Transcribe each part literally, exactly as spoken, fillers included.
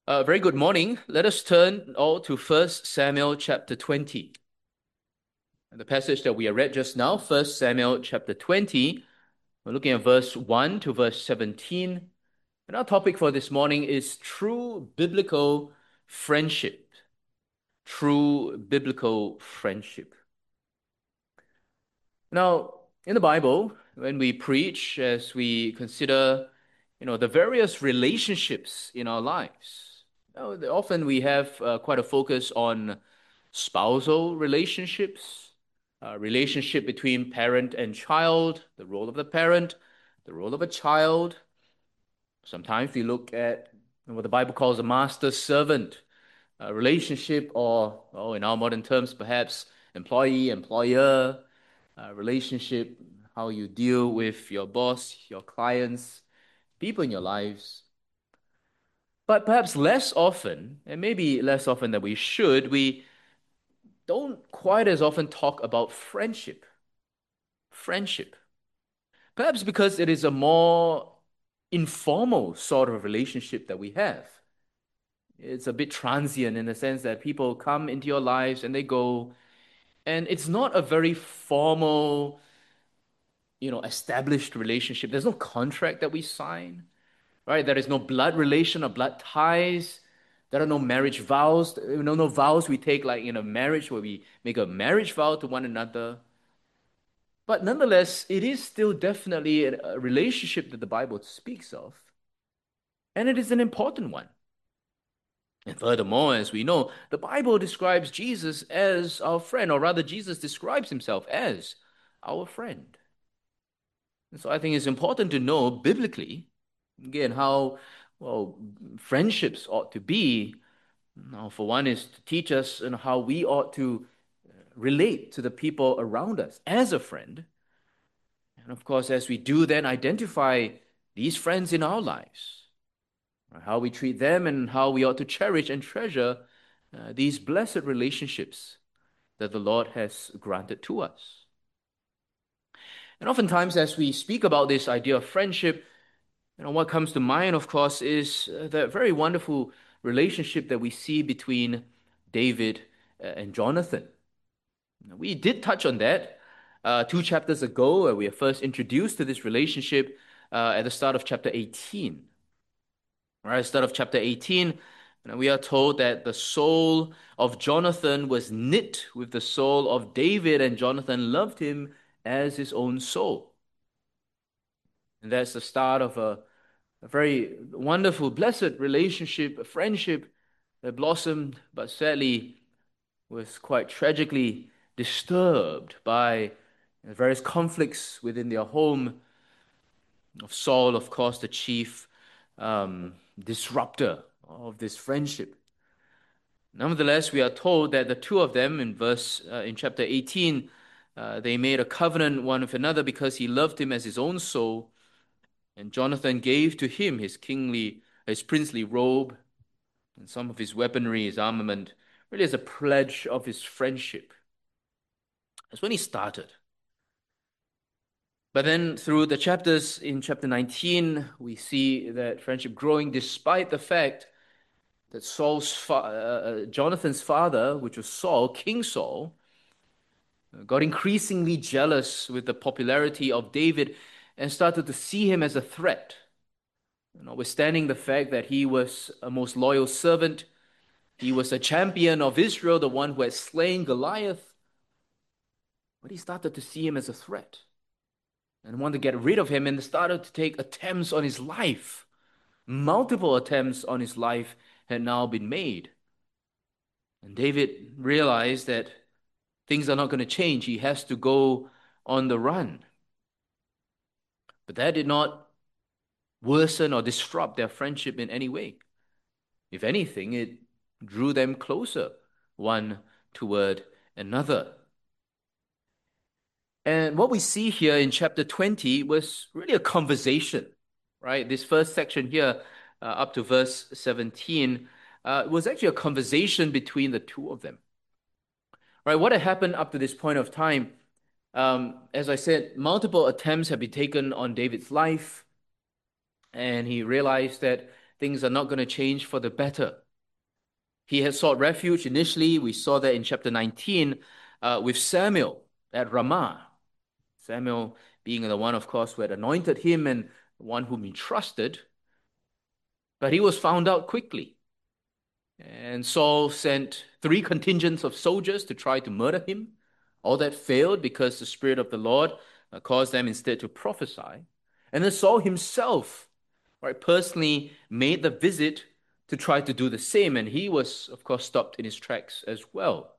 Uh, very good morning. Let us turn all to First Samuel chapter twenty. The passage that we read just now, First Samuel chapter twenty, we're looking at verse one to verse seventeen. And our topic for this morning is true biblical friendship. True biblical friendship. Now, in the Bible, when we preach, as we consider, you know, the various relationships in our lives, you know, often we have uh, quite a focus on spousal relationships, uh, relationship between parent and child, the role of the parent, the role of a child. Sometimes we look at what the Bible calls a master-servant uh, relationship, or, oh, in our modern terms, perhaps employee-employer uh, relationship, how you deal with your boss, your clients, people in your lives. But perhaps less often, and maybe less often than we should, we don't quite as often talk about friendship. Friendship. Perhaps because it is a more informal sort of relationship that we have. It's a bit transient in the sense that people come into your lives and they go, and it's not a very formal, you know, established relationship. There's no contract that we sign, right? There is no blood relation or blood ties. There are no marriage vows. No, no vows we take like in a marriage where we make a marriage vow to one another. But nonetheless, it is still definitely a a relationship that the Bible speaks of, and it is an important one. And furthermore, as we know, the Bible describes Jesus as our friend, or rather, Jesus describes himself as our friend. And so I think it's important to know biblically, again, how, well, friendships ought to be. Now, for one, is to teach us you know, how we ought to relate to the people around us as a friend. And of course, as we do, then identify these friends in our lives, how we treat them, and how we ought to cherish and treasure uh, these blessed relationships that the Lord has granted to us. And oftentimes, as we speak about this idea of friendship, you know, what comes to mind, of course, is uh, the very wonderful relationship that we see between David uh, and Jonathan. We did touch on that uh, two chapters ago, where we are first introduced to this relationship uh, at the start of chapter eighteen. Right, start of chapter eighteen, and we are told that the soul of Jonathan was knit with the soul of David, and Jonathan loved him as his own soul. And that's the start of a, a very wonderful, blessed relationship, a friendship that blossomed, but sadly was quite tragically disturbed by various conflicts within their home. Of Saul, of course, the chief um, disruptor of this friendship. Nevertheless, we are told that the two of them in verse uh, in chapter eighteen, uh, they made a covenant one with another because he loved him as his own soul. And Jonathan gave to him his kingly, his princely robe, and some of his weaponry, his armament, really as a pledge of his friendship. That's when he started. But then through the chapters in chapter nineteen, we see that friendship growing despite the fact that Saul's fa- uh, uh, Jonathan's father, which was Saul, King Saul, got increasingly jealous with the popularity of David and started to see him as a threat. Notwithstanding the fact that he was a most loyal servant, he was a champion of Israel, the one who had slain Goliath, but he started to see him as a threat and wanted to get rid of him and started to take attempts on his life. Multiple attempts on his life had now been made. And David realized that things are not going to change. He has to go on the run. But that did not worsen or disrupt their friendship in any way. If anything, it drew them closer, one toward another. And what we see here in chapter twenty was really a conversation, right? This first section here, uh, up to verse seventeen, uh, was actually a conversation between the two of them. Right? What had happened up to this point of time, um, as I said, multiple attempts have been taken on David's life, and he realized that things are not going to change for the better. He had sought refuge initially. We saw that in chapter nineteen uh, with Samuel at Ramah. Samuel being the one, of course, who had anointed him and one whom he trusted. But he was found out quickly. And Saul sent three contingents of soldiers to try to murder him. All that failed because the Spirit of the Lord uh, caused them instead to prophesy. And then Saul himself, right, personally made the visit to try to do the same. And he was, of course, stopped in his tracks as well.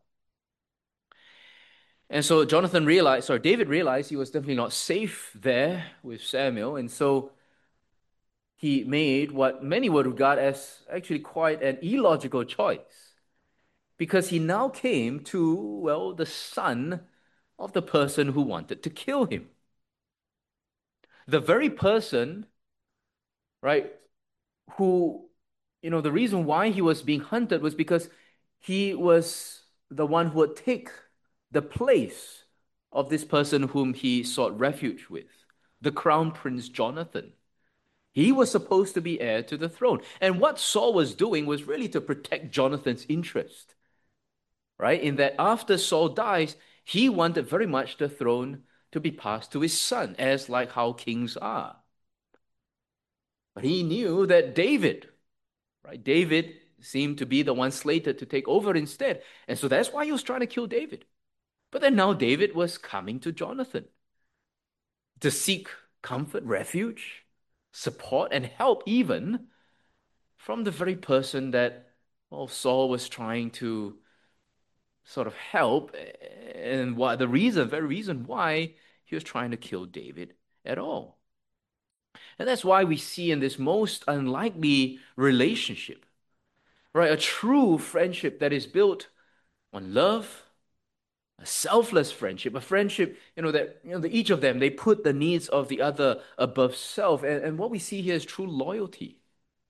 And so Jonathan realized, or David realized, he was definitely not safe there with Samuel. And so he made what many would regard as actually quite an illogical choice, because he now came to, well, the son of the person who wanted to kill him. The very person, right, who, you know, the reason why he was being hunted was because he was the one who would take the place of this person whom he sought refuge with, the crown prince Jonathan. He was supposed to be heir to the throne. And what Saul was doing was really to protect Jonathan's interest, right? In that after Saul dies, he wanted very much the throne to be passed to his son, as like how kings are. But he knew that David, right? David seemed to be the one slated to take over instead. And so that's why he was trying to kill David. But then now David was coming to Jonathan to seek comfort, refuge, support, and help even from the very person that, well, Saul was trying to sort of help, and why the reason, very reason why he was trying to kill David at all. And that's why we see in this most unlikely relationship, right, a true friendship that is built on love, a selfless friendship, a friendship, you know, that, you know, the, each of them, they put the needs of the other above self. And, and what we see here is true loyalty.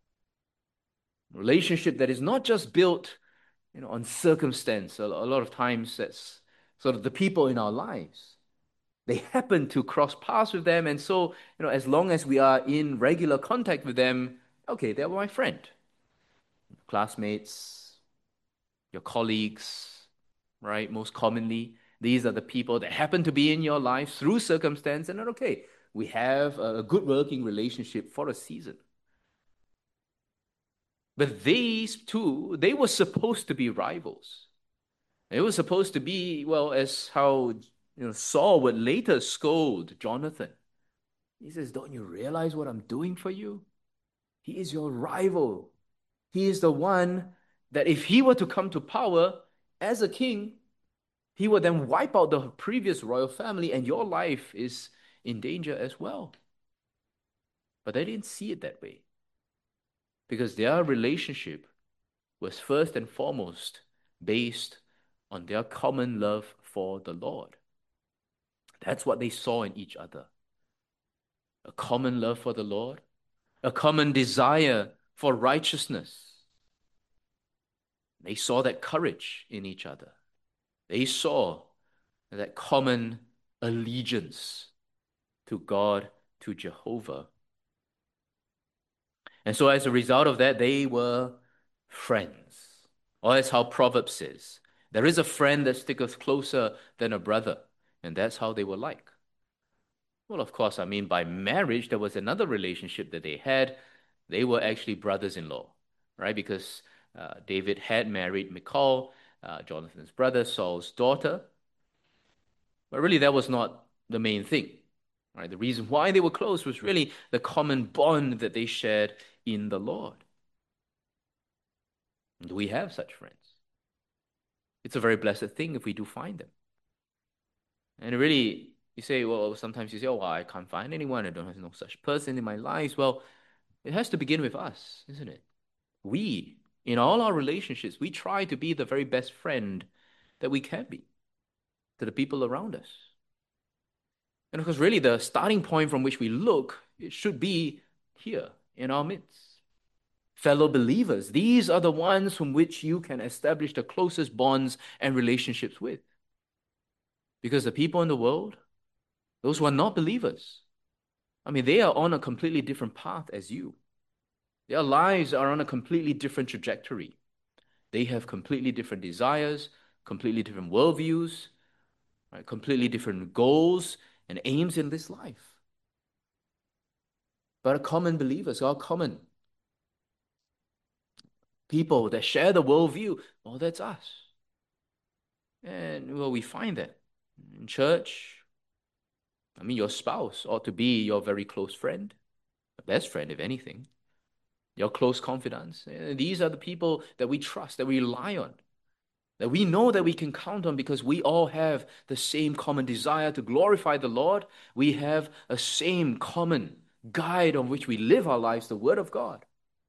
A relationship that is not just built, you know, on circumstance. A, a lot of times that's sort of the people in our lives. They happen to cross paths with them. And so, you know, as long as we are in regular contact with them, okay, they're my friend. Classmates, your colleagues, right? Most commonly, these are the people that happen to be in your life through circumstance, and then, okay, we have a good working relationship for a season. But these two, they were supposed to be rivals. It was supposed to be, well, as how, you know, Saul would later scold Jonathan. He says, don't you realize what I'm doing for you? He is your rival. He is the one that if he were to come to power as a king, he would then wipe out the previous royal family, and your life is in danger as well. But they didn't see it that way, because their relationship was first and foremost based on their common love for the Lord. That's what they saw in each other. A common love for the Lord, a common desire for righteousness. They saw that courage in each other. They saw that common allegiance to God, to Jehovah. And so as a result of that, they were friends. Or as how Proverbs says, there is a friend that sticketh closer than a brother. And that's how they were like. Well, of course, I mean, by marriage, there was another relationship that they had. They were actually brothers-in-law, right? Because uh, David had married Michal, uh, Jonathan's brother, Saul's daughter. But really, that was not the main thing, right? The reason why they were close was really the common bond that they shared in the Lord. Do we have such friends? It's a very blessed thing if we do find them. And really, you say, well, sometimes you say, oh, well, I can't find anyone. I don't have no such person in my life. Well, it has to begin with us, isn't it? We, in all our relationships, we try to be the very best friend that we can be to the people around us. And of course, really, the starting point from which we look, it should be here in our midst. Fellow believers, these are the ones from which you can establish the closest bonds and relationships with. Because the people in the world, those who are not believers, I mean, they are on a completely different path as you. Their lives are on a completely different trajectory. They have completely different desires, completely different worldviews, right? Completely different goals and aims in this life. But a common believers are common people that share the worldview. Oh, that's us. And well, we find that in church. I mean, your spouse ought to be your very close friend, a best friend, if anything, your close confidants. And these are the people that we trust, that we rely on, that we know that we can count on because we all have the same common desire to glorify the Lord. We have a same common guide on which we live our lives, the Word of God.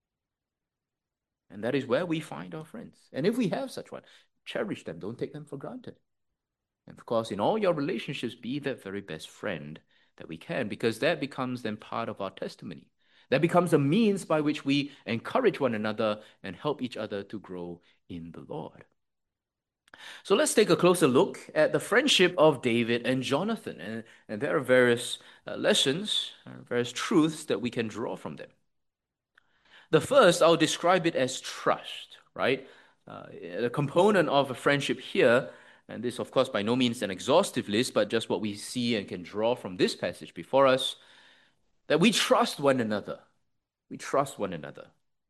And that is where we find our friends. And if we have such one, cherish them, don't take them for granted. And of course, in all your relationships, be that very best friend that we can, because that becomes then part of our testimony. That becomes a means by which we encourage one another and help each other to grow in the Lord. So let's take a closer look at the friendship of David and Jonathan. And, and there are various uh, lessons, uh, various truths that we can draw from them. The first, I'll describe it as trust, right? Uh, the component of a friendship here, and this, of course, by no means an exhaustive list, but just what we see and can draw from this passage before us, that we trust one another. We trust one another.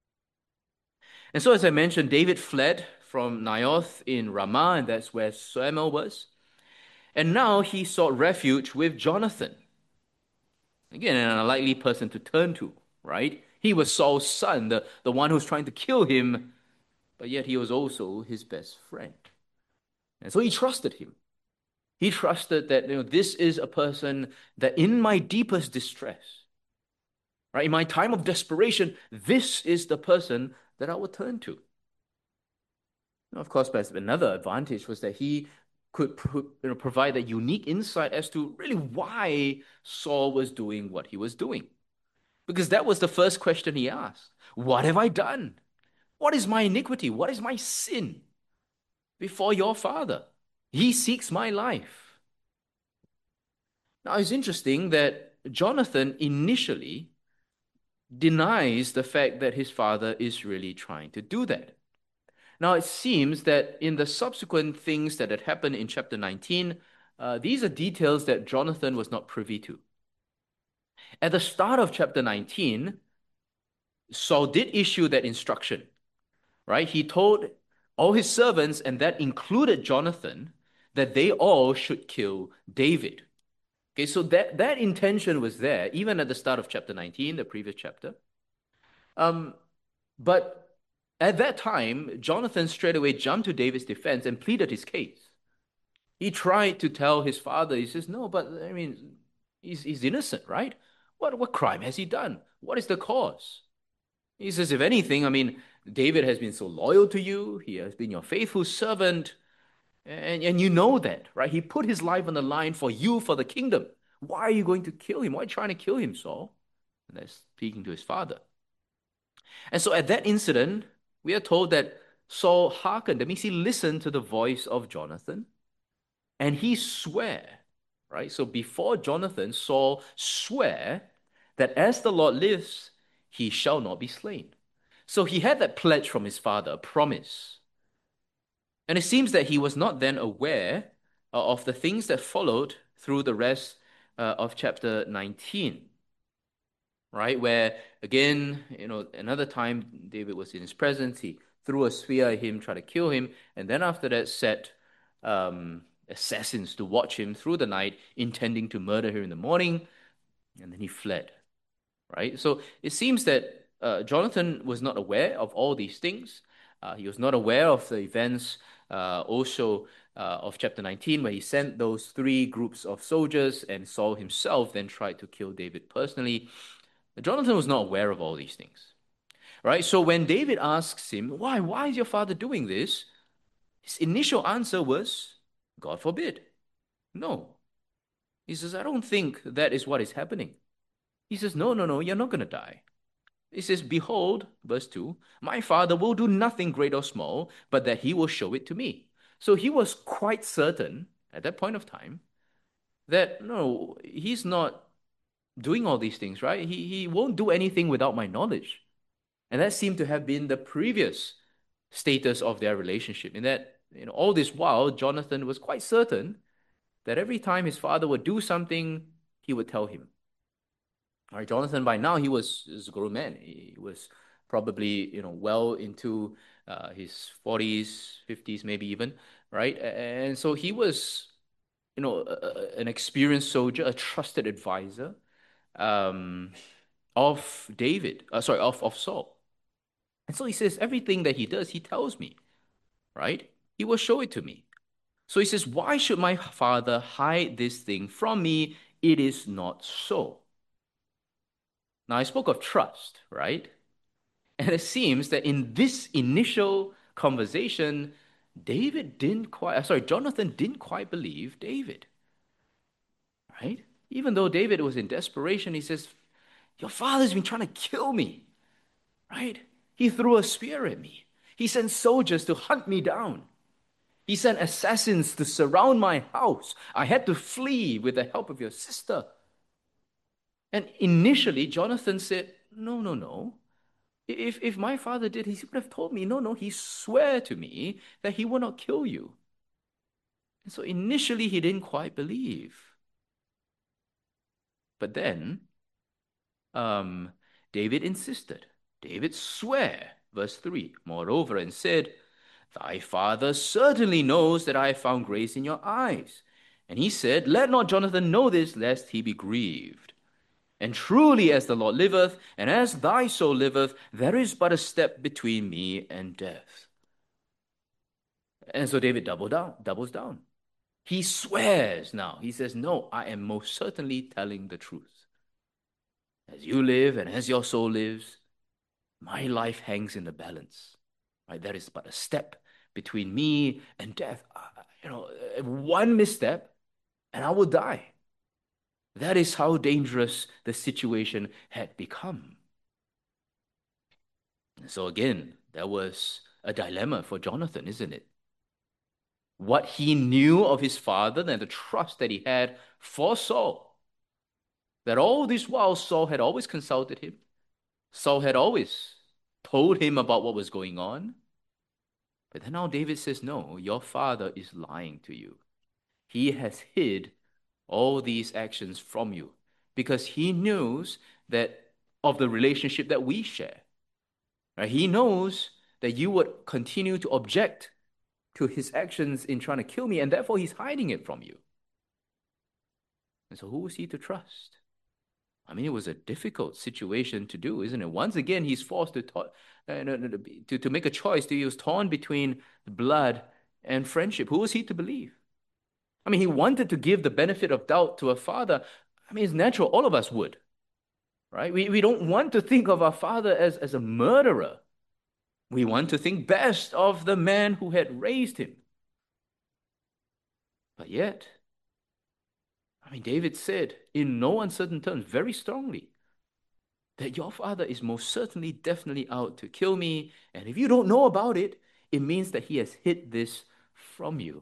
And so, as I mentioned, David fled from Naioth in Ramah, and that's where Samuel was. And now he sought refuge with Jonathan. Again, an unlikely person to turn to, right? He was Saul's son, the, the one who's trying to kill him, but yet he was also his best friend. And so he trusted him. He trusted that, you know, this is a person that in my deepest distress, right, in my time of desperation, this is the person that I will turn to. Now, of course, but another advantage was that he could pro- you know, provide a unique insight as to really why Saul was doing what he was doing. Because that was the first question he asked. What have I done? What is my iniquity? What is my sin before your father? He seeks my life. Now, it's interesting that Jonathan initially denies the fact that his father is really trying to do that. Now, it seems that in the subsequent things that had happened in chapter nineteen, uh, these are details that Jonathan was not privy to. At the start of chapter nineteen, Saul did issue that instruction, right? He told all his servants, and that included Jonathan, that they all should kill David. Okay, so that, that intention was there, even at the start of chapter nineteen, the previous chapter. Um, but at that time, Jonathan straight away jumped to David's defense and pleaded his case. He tried to tell his father, he says, no, but I mean, he's, he's innocent, right? What, what crime has he done? What is the cause? He says, if anything, I mean, David has been so loyal to you. He has been your faithful servant. And, and you know that, right? He put his life on the line for you, for the kingdom. Why are you going to kill him? Why are you trying to kill him, Saul? And that's speaking to his father. And so at that incident, we are told that Saul hearkened. That means he listened to the voice of Jonathan and he swore, right? So before Jonathan, Saul swore that as the Lord lives, he shall not be slain. So he had that pledge from his father, a promise. And it seems that he was not then aware uh, of the things that followed through the rest uh, of chapter nineteen, right? Where again, you know, another time David was in his presence, he threw a spear at him, tried to kill him, and then after that set um, assassins to watch him through the night, intending to murder him in the morning, and then he fled, right? So it seems that uh, Jonathan was not aware of all these things. Uh, he was not aware of the events uh, also uh, of chapter nineteen, where he sent those three groups of soldiers, and Saul himself then tried to kill David personally. Jonathan was not aware of all these things, right? So when David asks him, why, why is your father doing this? His initial answer was, God forbid. No. He says, I don't think that is what is happening. He says, no, no, no, you're not going to die. He says, behold, verse two, my father will do nothing great or small, but that he will show it to me. So he was quite certain at that point of time that, no, he's not doing all these things, right? He, he won't do anything without my knowledge. And that seemed to have been the previous status of their relationship. In that, you know, all this while, Jonathan was quite certain that every time his father would do something, he would tell him. All right, Jonathan, by now he was, he was a grown man. He was probably, you know, well into uh, his forties, fifties, maybe even, right? And so he was, you know, a, an experienced soldier, a trusted advisor um, of David, uh, sorry, of, of Saul. And so he says, everything that he does, he tells me, right? He will show it to me. So he says, why should my father hide this thing from me? It is not so. Now, I spoke of trust, right? And it seems that in this initial conversation, David didn't quite, uh, sorry, Jonathan didn't quite believe David, right? Even though David was in desperation, he says, your father's been trying to kill me, right? He threw a spear at me. He sent soldiers to hunt me down. He sent assassins to surround my house. I had to flee with the help of your sister. And initially, Jonathan said, no, no, no. If, if my father did, he would have told me, no, no, he swore to me that he will not kill you. And so initially, he didn't quite believe. But then, um, David insisted. David swore, verse three, moreover, and said, thy father certainly knows that I have found grace in your eyes. And he said, let not Jonathan know this, lest he be grieved. And truly as the Lord liveth, and as thy soul liveth, there is but a step between me and death. And so David doubled down, doubles down. He swears now. He says, no, I am most certainly telling the truth. As you live and as your soul lives, my life hangs in the balance. Right? There is but a step between me and death. Uh, you know, one misstep and I will die. That is how dangerous the situation had become. So again, that was a dilemma for Jonathan, isn't it? What he knew of his father and the trust that he had for Saul, that all this while Saul had always consulted him. Saul had always told him about what was going on. But then now David says, no, your father is lying to you. He has hid all these actions from you because he knows that of the relationship that we share. Right? He knows that you would continue to object to his actions in trying to kill me, and therefore he's hiding it from you. And so who was he to trust? I mean, it was a difficult situation to do, isn't it? Once again, he's forced to, to, to, to make a choice. He was torn between blood and friendship. Who was he to believe? I mean, he wanted to give the benefit of doubt to a father. I mean, it's natural. All of us would, right? We, we don't want to think of our father as, as a murderer. We want to think best of the man who had raised him. But yet, I mean, David said in no uncertain terms, very strongly, that your father is most certainly, definitely out to kill me. And if you don't know about it, it means that he has hid this from you.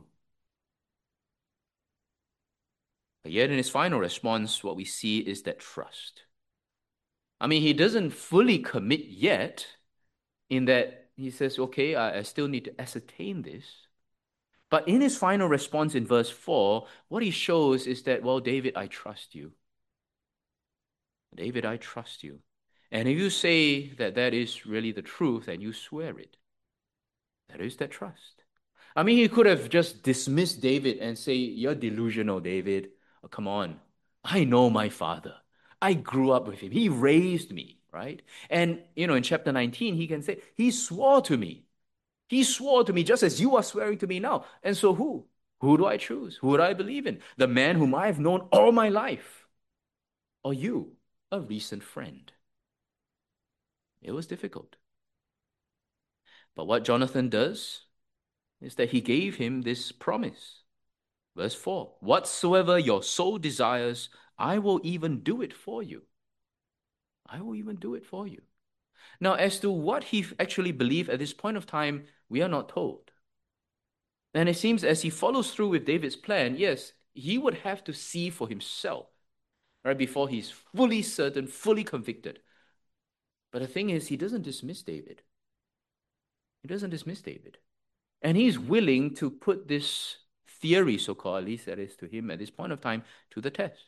But yet in his final response, what we see is that trust. I mean, he doesn't fully commit yet in that he says, okay, I, I still need to ascertain this. But in his final response in verse four, what he shows is that, well, David, I trust you. David, I trust you. And if you say that that is really the truth and you swear it, there is that trust. I mean, he could have just dismissed David and say, you're delusional, David. Oh, come on. I know my father. I grew up with him. He raised me, right? And, you know, in chapter nineteen, he can say, he swore to me. He swore to me just as you are swearing to me now. And so who? Who do I choose? Who do I believe in? The man whom I have known all my life? Or you, a recent friend? It was difficult. But what Jonathan does is that he gave him this promise. Verse four, whatsoever your soul desires, I will even do it for you. I will even do it for you. Now, as to what he actually believed at this point of time, we are not told. And it seems as he follows through with David's plan, yes, he would have to see for himself, right, before he's fully certain, fully convicted But the thing is, he doesn't dismiss David. He doesn't dismiss David. And he's willing to put this theory, so called, at least that is to him at this point of time, to the test.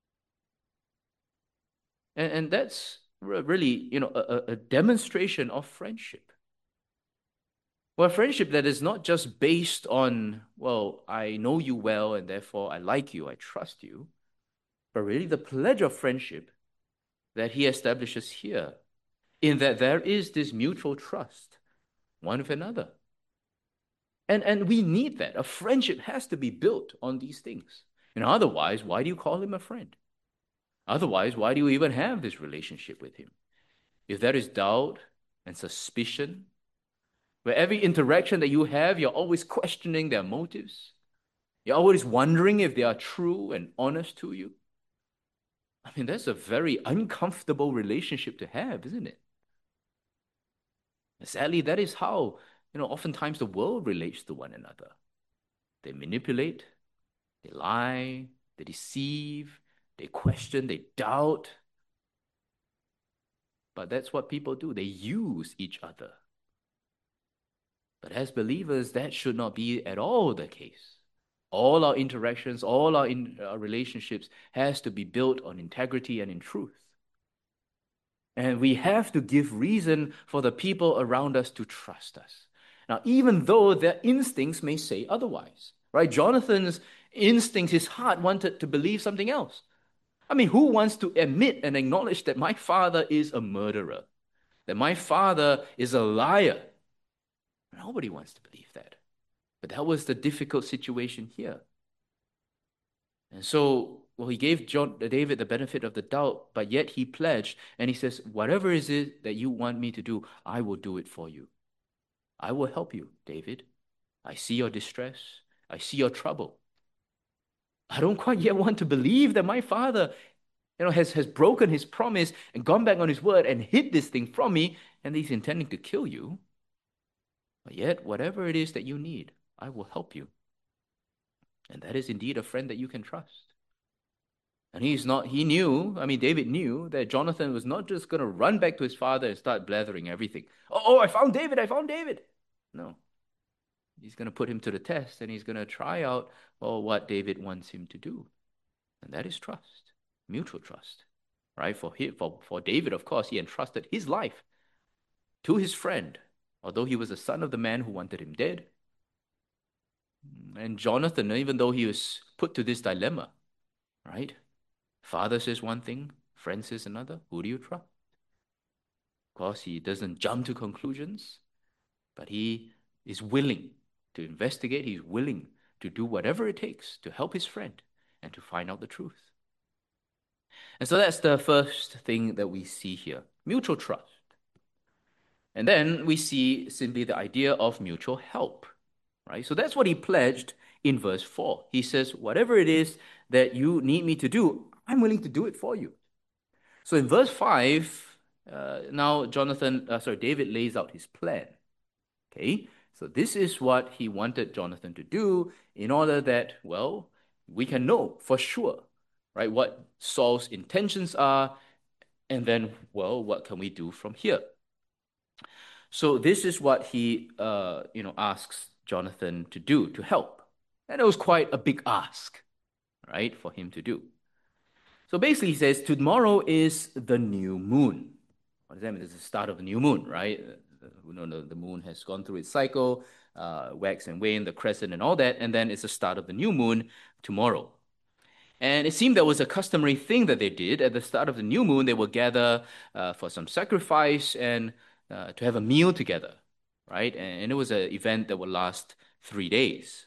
And, and that's really, you know, a, a demonstration of friendship. Well, friendship that is not just based on, well, I know you well and therefore I like you, I trust you, but really the pledge of friendship that he establishes here, in that there is this mutual trust one with another. And, and we need that. A friendship has to be built on these things. You know, otherwise, why do you call him a friend? Otherwise, why do you even have this relationship with him? If there is doubt and suspicion, where every interaction that you have, you're always questioning their motives, you're always wondering if they are true and honest to you. I mean, that's a very uncomfortable relationship to have, isn't it? Sadly, that is how, you know, oftentimes the world relates to one another. They manipulate, they lie, they deceive, they question, they doubt. But that's what people do. They use each other. But as believers, that should not be at all the case. All our interactions, all our, in, our relationships has to be built on integrity and in truth. And we have to give reason for the people around us to trust us. Now, even though their instincts may say otherwise, right? Jonathan's instincts, his heart wanted to believe something else. I mean, who wants to admit and acknowledge that my father is a murderer, that my father is a liar? Nobody wants to believe that. But that was the difficult situation here. And so, well, he gave John, David the benefit of the doubt, but yet he pledged, and he says, whatever is it that you want me to do, I will do it for you. I will help you, David. I see your distress. I see your trouble. I don't quite yet want to believe that my father, you know, has, has broken his promise and gone back on his word and hid this thing from me, and he's intending to kill you. But yet, whatever it is that you need, I will help you. And that is indeed a friend that you can trust. And he's not, he knew, I mean, David knew that Jonathan was not just going to run back to his father and start blathering everything. Oh, oh, I found David, I found David. No. He's going to put him to the test, and he's going to try out, well, what David wants him to do. And that is trust, mutual trust, right? For, him, for, for David, of course, he entrusted his life to his friend, although he was the son of the man who wanted him dead. And Jonathan, even though he was put to this dilemma, right? Father says one thing, friend says another. Who do you trust? Of course, he doesn't jump to conclusions, but he is willing to investigate. He's willing to do whatever it takes to help his friend and to find out the truth. And so that's the first thing that we see here, mutual trust. And then we see simply the idea of mutual help, right? So that's what he pledged in verse four. He says, whatever it is that you need me to do, I'm willing to do it for you. So in verse five, uh, now Jonathan, uh, sorry, David lays out his plan. Okay, so this is what he wanted Jonathan to do in order that, well, we can know for sure, right, what Saul's intentions are, and then, well, what can we do from here? So this is what he, uh, you know, asks Jonathan to do to help. And it was quite a big ask, right, for him to do. So basically he says, tomorrow is the new moon. What does that mean? It's the start of the new moon, right? You know, the moon has gone through its cycle, uh, wax and wane, the crescent and all that, and then it's the start of the new moon tomorrow. And it seemed that was a customary thing that they did. At the start of the new moon, they would gather uh, for some sacrifice and uh, to have a meal together, right? And, and it was an event that would last three days.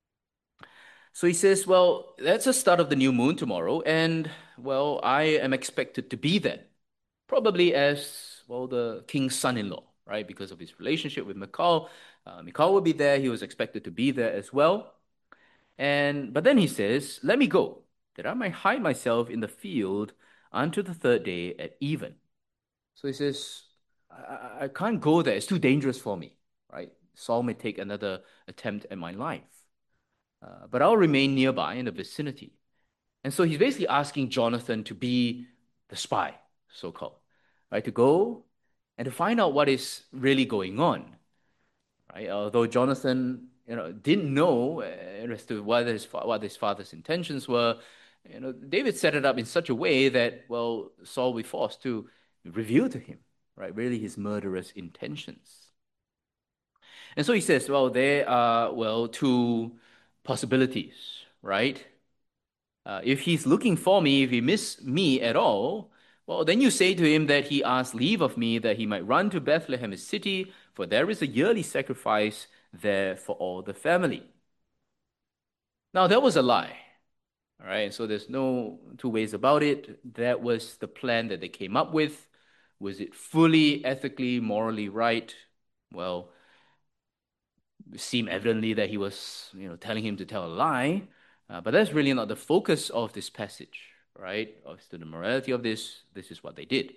So he says, well, that's the start of the new moon tomorrow, and, well, I am expected to be there, probably as, well, the king's son-in-law, right? Because of his relationship with Michal. Uh, Michal will be there. He was expected to be there as well. And but then he says, let me go, that I might hide myself in the field until the third day at even. So he says, I, I can't go there. It's too dangerous for me, right? Saul may take another attempt at my life. Uh, but I'll remain nearby in the vicinity. And so he's basically asking Jonathan to be the spy, so-called, right? To go and to find out what is really going on, right? Although Jonathan, you know, didn't know uh, as to what his what his father's intentions were, you know, David set it up in such a way that, well, Saul will be forced to reveal to him, right, really his murderous intentions. And so he says, well, there are, well, two possibilities, right? Uh, if he's looking for me, if he miss me at all, well, then you say to him that he asked leave of me that he might run to Bethlehem, his city, for there is a yearly sacrifice there for all the family. Now, that was a lie, all right? So there's no two ways about it. That was the plan that they came up with. Was it fully ethically, morally right? Well, it seemed evidently that he was, you know, telling him to tell a lie. Uh, but that's really not the focus of this passage, right? As to the morality of this, this is what they did.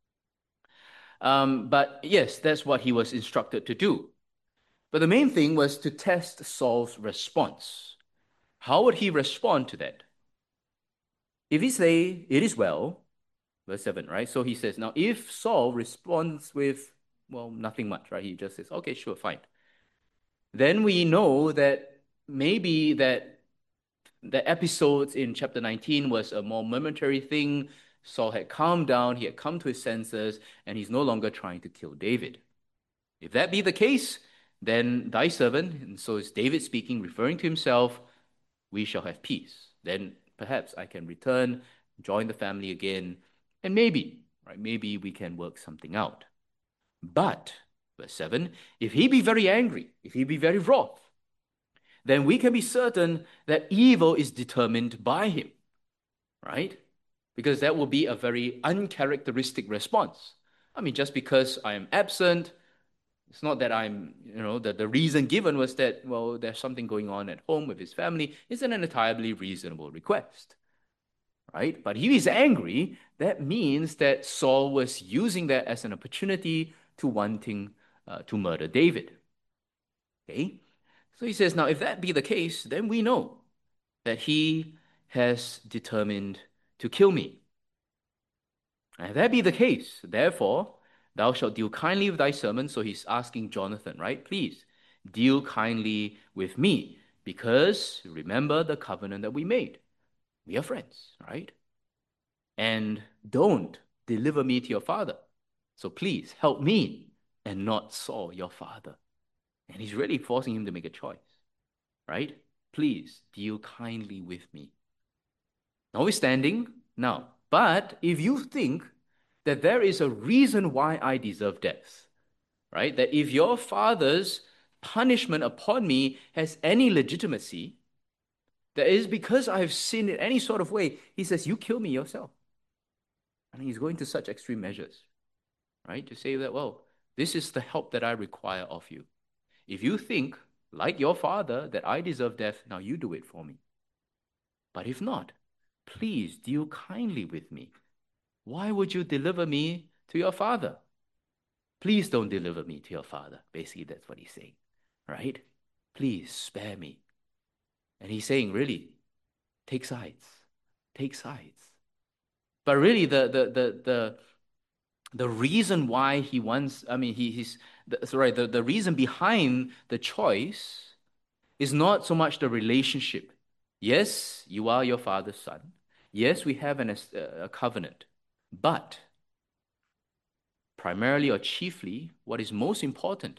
Um, but yes, that's what he was instructed to do. But the main thing was to test Saul's response. How would he respond to that? If he say, it is well, verse seven, right? So he says, now if Saul responds with, well, nothing much, right? He just says, okay, sure, fine. Then we know that maybe that the episodes in chapter nineteen was a more momentary thing. Saul had calmed down, he had come to his senses, and he's no longer trying to kill David. If that be the case, then thy servant, and so is David speaking, referring to himself, we shall have peace. Then perhaps I can return, join the family again, and maybe, right, maybe we can work something out. But, verse seven, if he be very angry, if he be very wroth, then we can be certain that evil is determined by him, right? Because that will be a very uncharacteristic response. I mean, just because I am absent, it's not that I'm, you know, that the reason given was that, well, there's something going on at home with his family. It's an entirely reasonable request, right? But if he's angry, that means that Saul was using that as an opportunity to wanting uh, to murder David. Okay? So he says, now, if that be the case, then we know that he has determined to kill me. And if that be the case, therefore, thou shalt deal kindly with thy servant. So he's asking Jonathan, right? Please deal kindly with me, because remember the covenant that we made. We are friends, right? And don't deliver me to your father. So please help me and not Saul, your father. And he's really forcing him to make a choice, right? Please deal kindly with me. Notwithstanding, now, but if you think that there is a reason why I deserve death, right? That if your father's punishment upon me has any legitimacy, that is because I have sinned in any sort of way, he says, you kill me yourself. And he's going to such extreme measures, right? To say that, well, this is the help that I require of you. If you think, like your father, that I deserve death, now you do it for me. But if not, please deal kindly with me. Why would you deliver me to your father? Please don't deliver me to your father. Basically, that's what he's saying, right? Please spare me. And he's saying, really, take sides. Take sides. But really, the the the the the reason why he wants, I mean, he, he's, the, sorry, the, the reason behind the choice is not so much the relationship. Yes, you are your father's son. Yes, we have an, a covenant. But primarily or chiefly, what is most important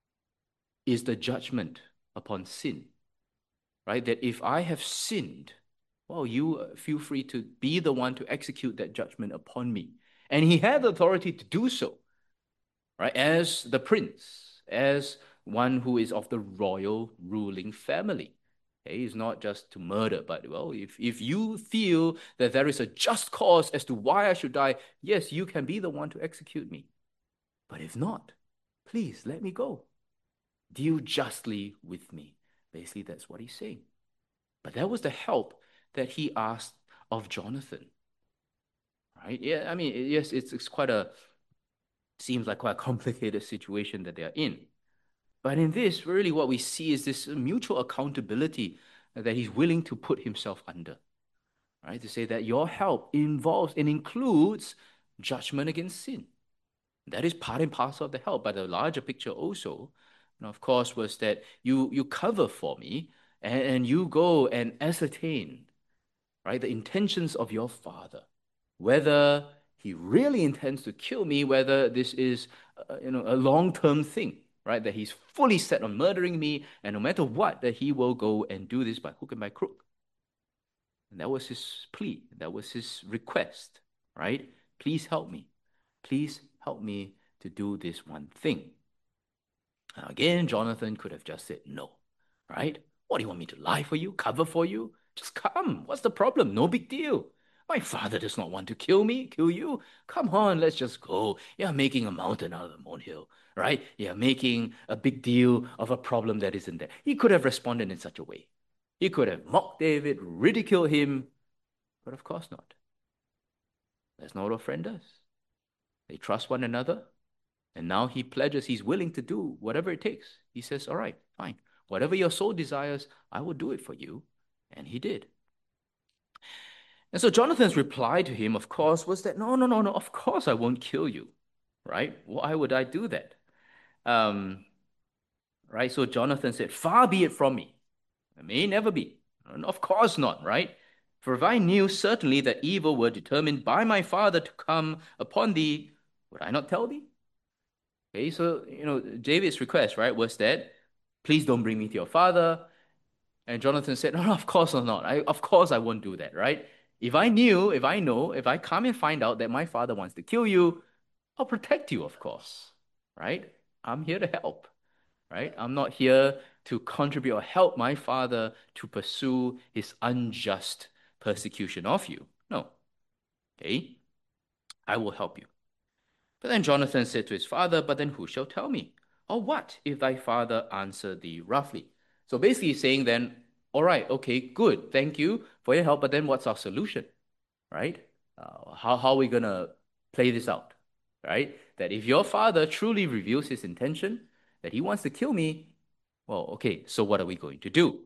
is the judgment upon sin, right? That if I have sinned, well, you feel free to be the one to execute that judgment upon me. And he had the authority to do so, right? As the prince, as one who is of the royal ruling family. Okay? It's not just to murder, but, well, if, if you feel that there is a just cause as to why I should die, yes, you can be the one to execute me. But if not, please let me go. Deal justly with me. Basically, that's what he's saying. But that was the help that he asked of Jonathan. Right? Yeah, I mean, yes, it's, it's quite a, seems like quite a complicated situation that they are in. But in this, really what we see is this mutual accountability that he's willing to put himself under. Right? To say that your help involves and includes judgment against sin. That is part and parcel of the help. But the larger picture also, you know, of course, was that you you cover for me and, and you go and ascertain, right, the intentions of your father, whether he really intends to kill me, whether this is, uh, you know, a long-term thing, right, that he's fully set on murdering me, and no matter what, that he will go and do this by hook and by crook. And that was his plea. That was his request, right? Please help me. Please help me to do this one thing. Now, again, Jonathan could have just said no, right? What do you want me to lie for you, cover for you? Just come. What's the problem? No big deal. My father does not want to kill me, kill you. Come on, let's just go. You're making a mountain out of a molehill, right? You're making a big deal of a problem that isn't there. He could have responded in such a way. He could have mocked David, ridiculed him, but of course not. That's not what a friend does. They trust one another, and now he pledges he's willing to do whatever it takes. He says, all right, fine. Whatever your soul desires, I will do it for you. And he did. And so Jonathan's reply to him, of course, was that, no, no, no, no, of course I won't kill you, right? Why would I do that? Um, right? So Jonathan said, far be it from me. It may never be. And of course not, right? For if I knew certainly that evil were determined by my father to come upon thee, would I not tell thee? Okay, so, you know, David's request, right, was that, please don't bring me to your father. And Jonathan said, no, no, of course not. I, of course I won't do that, right? If I knew, if I know, if I come and find out that my father wants to kill you, I'll protect you, of course, right? I'm here to help, right? I'm not here to contribute or help my father to pursue his unjust persecution of you. No, okay? I will help you. But then Jonathan said to his father, but then who shall tell me? Or what if thy father answer thee roughly? So basically he's saying then, all right, okay, good. Thank you for your help. But then what's our solution, right? Uh, how, how are we going to play this out, right? That if your father truly reveals his intention, that he wants to kill me, well, okay, so what are we going to do?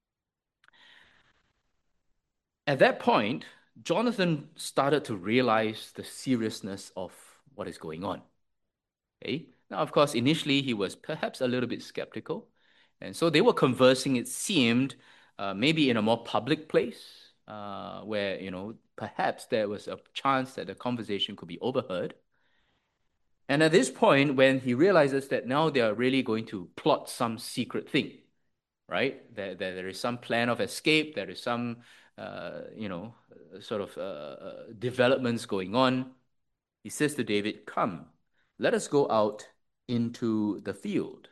At that point, Jonathan started to realize the seriousness of what is going on. Okay? Now, of course, initially he was perhaps a little bit skeptical. And so they were conversing, it seemed, uh, maybe in a more public place, uh, where, you know, perhaps there was a chance that the conversation could be overheard. And at this point, when he realizes that now they are really going to plot some secret thing, right? That there, there is some plan of escape, there is some, uh, you know, sort of uh, uh, developments going on. He says to David, come, let us go out into the field.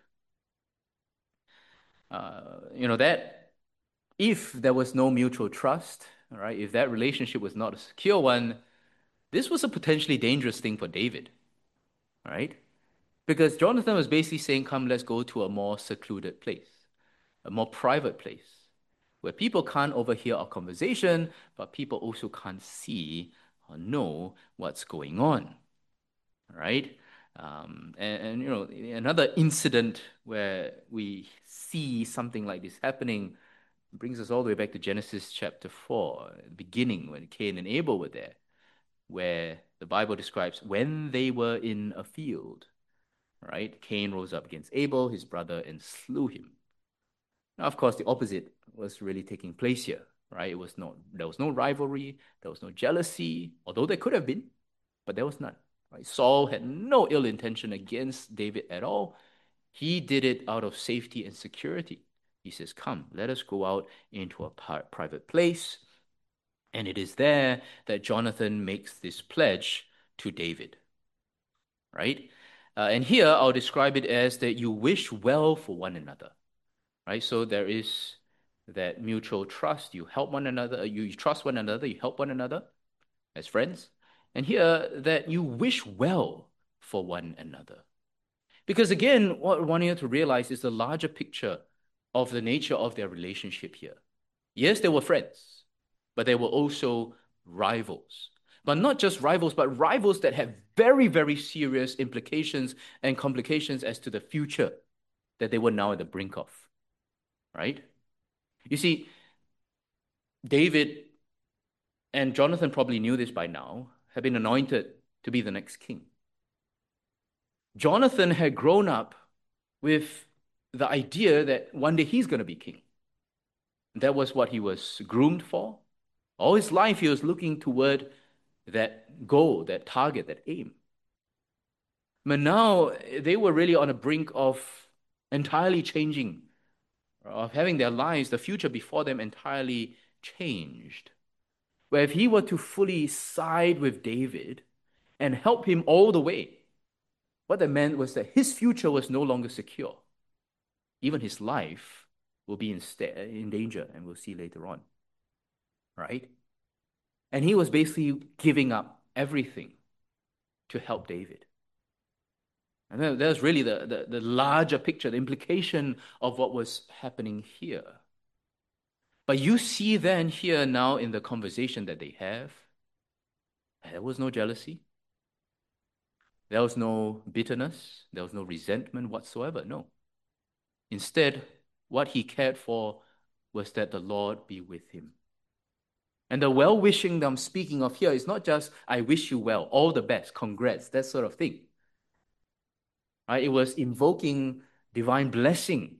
Uh, you know, that if there was no mutual trust, all right, if that relationship was not a secure one, this was a potentially dangerous thing for David, all right? Because Jonathan was basically saying, come, let's go to a more secluded place, a more private place, where people can't overhear our conversation, but people also can't see or know what's going on, right? Um, and, and, you know, another incident where we see something like this happening brings us all the way back to Genesis chapter four, the beginning when Cain and Abel were there, where the Bible describes when they were in a field, right? Cain rose up against Abel, his brother, and slew him. Now, of course, the opposite was really taking place here, right? It was not, there was no rivalry, there was no jealousy, although there could have been, but there was none. Right? Saul had no ill intention against David at all. He did it out of safety and security. He says, come, let us go out into a private place. And it is there that Jonathan makes this pledge to David, right? Uh, and here I'll describe it as that you wish well for one another, right? So there is that mutual trust. You help one another, you trust one another, you help one another as friends. And here that you wish well for one another. Because again, what I want you to realize is the larger picture of the nature of their relationship here. Yes, they were friends, but they were also rivals. But not just rivals, but rivals that have very, very serious implications and complications as to the future that they were now at the brink of, right? You see, David and Jonathan probably knew this by now, have been anointed to be the next king. Jonathan had grown up with the idea that one day he's going to be king. That was what he was groomed for. All his life, he was looking toward that goal, that target, that aim. But now they were really on the brink of entirely changing, of having their lives, the future before them entirely changed. Where if he were to fully side with David and help him all the way, what that meant was that his future was no longer secure. Even his life will be in, in danger, and we'll see later on. Right? And he was basically giving up everything to help David. And that, that's really the, the, the larger picture, the implication of what was happening here. But you see then here now in the conversation that they have, there was no jealousy. There was no bitterness. There was no resentment whatsoever. No. Instead, what he cared for was that the Lord be with him. And the well-wishing that I'm speaking of here is not just, I wish you well, all the best, congrats, that sort of thing. Right? It was invoking divine blessing.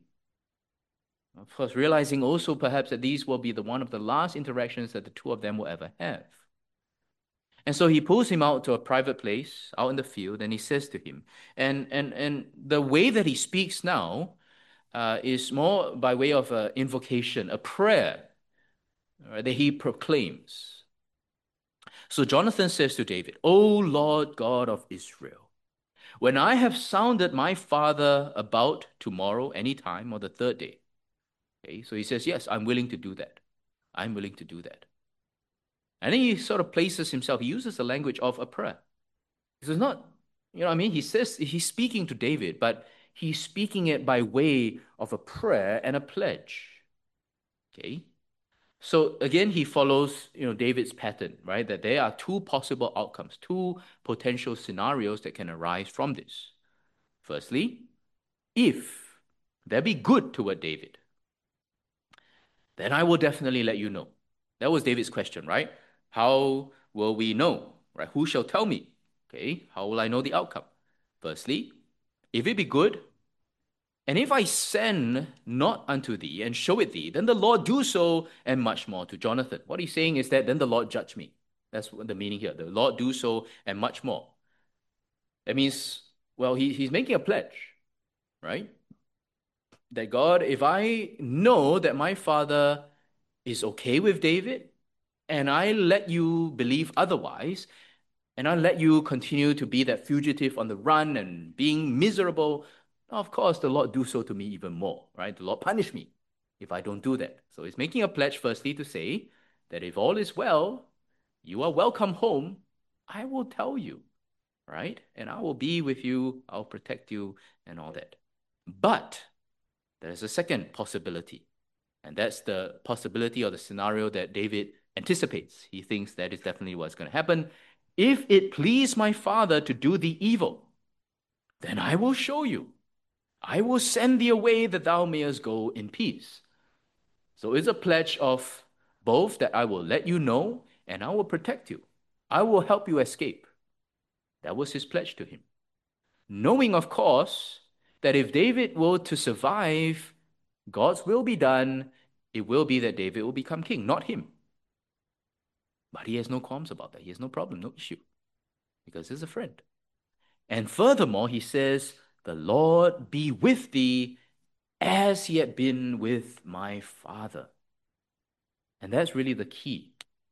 Of course, realizing also perhaps that these will be the one of the last interactions that the two of them will ever have. And so he pulls him out to a private place out in the field, and he says to him, and and and the way that he speaks now uh, is more by way of an invocation, a prayer uh, that he proclaims. So Jonathan says to David, "O Lord God of Israel, when I have sounded my father about tomorrow, any time, or the third day." Okay, so he says, yes, I'm willing to do that. I'm willing to do that. And then he sort of places himself, he uses the language of a prayer. This is not, you know what I mean? He says he's speaking to David, but he's speaking it by way of a prayer and a pledge. Okay? So again, he follows, you know, David's pattern, right? That there are two possible outcomes, two potential scenarios that can arise from this. Firstly, if there be good toward David, then I will definitely let you know. That was David's question, right? How will we know? Right? Who shall tell me? Okay, how will I know the outcome? Firstly, if it be good, and if I send not unto thee and show it thee, then the Lord do so and much more to Jonathan. What he's saying is that then the Lord judge me. That's what the meaning here. The Lord do so and much more. That means, well, he, he's making a pledge, right? That God, if I know that my father is okay with David, and I let you believe otherwise, and I let you continue to be that fugitive on the run and being miserable, of course, the Lord do so to me even more, right? The Lord punish me if I don't do that. So he's making a pledge firstly to say that if all is well, you are welcome home, I will tell you, right? And I will be with you, I'll protect you and all that. But there's a second possibility. And that's the possibility or the scenario that David anticipates. He thinks that is definitely what's going to happen. If it please my father to do thee evil, then I will show you. I will send thee away that thou mayest go in peace. So it's a pledge of both that I will let you know and I will protect you. I will help you escape. That was his pledge to him. Knowing, of course, that if David were to survive, God's will be done, it will be that David will become king, not him. But he has no qualms about that. He has no problem, no issue, because he's a friend. And furthermore, he says, the Lord be with thee as he had been with my father. And that's really the key.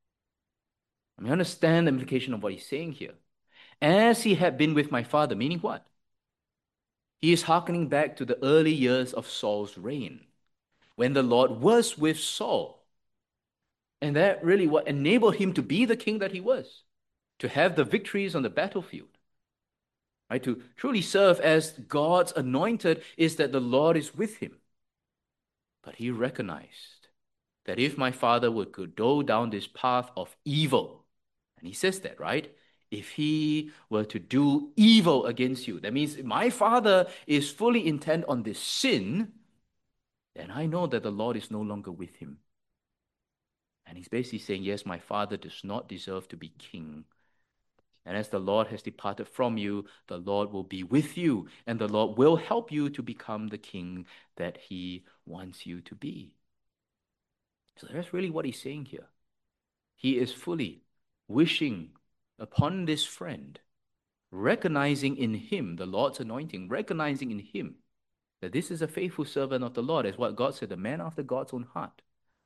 I mean, understand the implication of what he's saying here. As he had been with my father, meaning what? He is hearkening back to the early years of Saul's reign, when the Lord was with Saul. And that really what enabled him to be the king that he was, to have the victories on the battlefield. Right? To truly serve as God's anointed is that the Lord is with him. But he recognized that if my father would go down this path of evil, and he says that, right? If he were to do evil against you, that means my father is fully intent on this sin, then I know that the Lord is no longer with him. And he's basically saying, yes, my father does not deserve to be king. And as the Lord has departed from you, the Lord will be with you, and the Lord will help you to become the king that he wants you to be. So that's really what he's saying here. He is fully wishing upon this friend, recognizing in him the Lord's anointing, recognizing in him that this is a faithful servant of the Lord, as what God said, a man after God's own heart.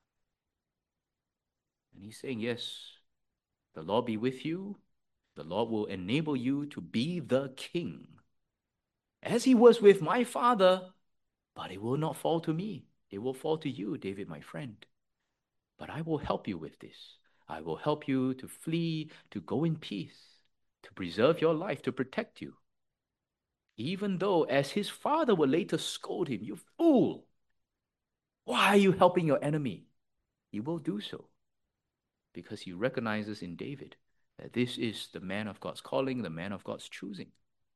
And he's saying, yes, the Lord be with you. The Lord will enable you to be the king, as he was with my father, but it will not fall to me. It will fall to you, David, my friend. But I will help you with this. I will help you to flee, to go in peace, to preserve your life, to protect you. Even though, as his father will later scold him, you fool, why are you helping your enemy? He will do so because he recognizes in David that this is the man of God's calling, the man of God's choosing.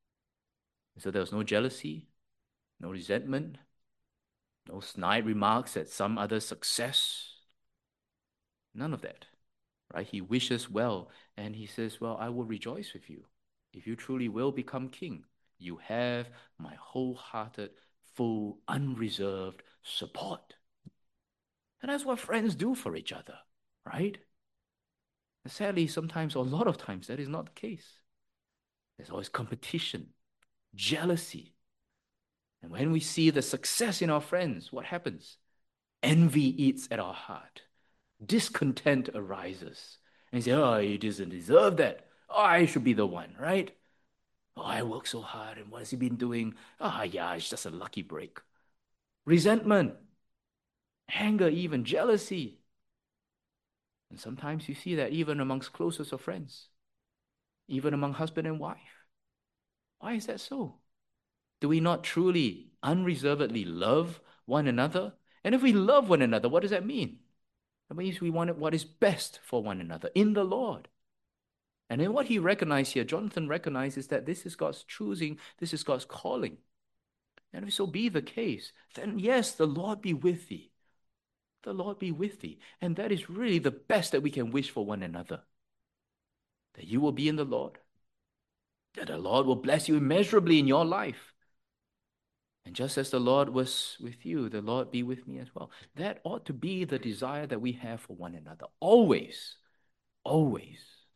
So there was no jealousy, no resentment, no snide remarks at some other success. None of that, right? He wishes well, and he says, well, I will rejoice with you. If you truly will become king, you have my wholehearted, full, unreserved support. And that's what friends do for each other, right? And sadly, sometimes, or a lot of times, that is not the case. There's always competition, jealousy. And when we see the success in our friends, what happens? Envy eats at our heart. Discontent arises. And you say, oh, he doesn't deserve that. Oh, I should be the one, right? Oh, I work so hard, and what has he been doing? Ah, oh, yeah, it's just a lucky break. Resentment, anger, even jealousy. And sometimes you see that even amongst closest of friends, even among husband and wife. Why is that so? Do we not truly, unreservedly love one another? And if we love one another, what does that mean? That means we want what is best for one another in the Lord. And then what he recognized here, Jonathan recognizes that this is God's choosing, this is God's calling. And if so be the case, then yes, the Lord be with thee. The Lord be with thee. And that is really the best that we can wish for one another. That you will be in the Lord. That the Lord will bless you immeasurably in your life. And just as the Lord was with you, the Lord be with me as well. That ought to be the desire that we have for one another. Always. Always.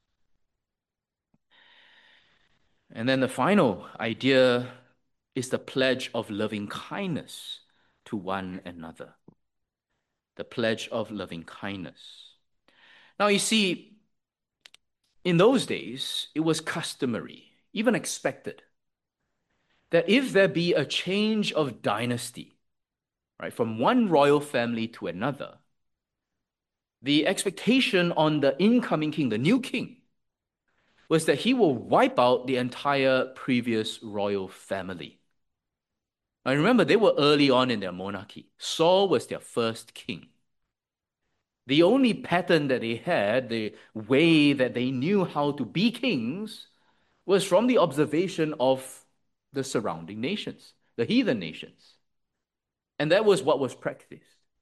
And then the final idea is the pledge of loving kindness to one another. The pledge of loving kindness. Now you see, in those days, it was customary, even expected, that if there be a change of dynasty, right, from one royal family to another, the expectation on the incoming king, the new king, was that he will wipe out the entire previous royal family. Now remember, they were early on in their monarchy. Saul was their first king. The only pattern that they had, the way that they knew how to be kings, was from the observation of the surrounding nations, the heathen nations. And that was what was practiced.